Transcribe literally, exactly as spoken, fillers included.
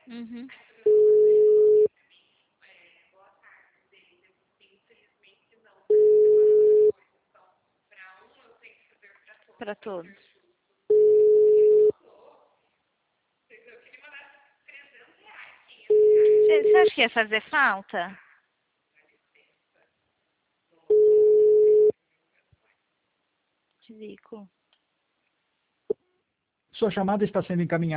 Uhum. Para todos. Gente, você acha que ia fazer falta? Ridículo. Sua chamada está sendo encaminhada.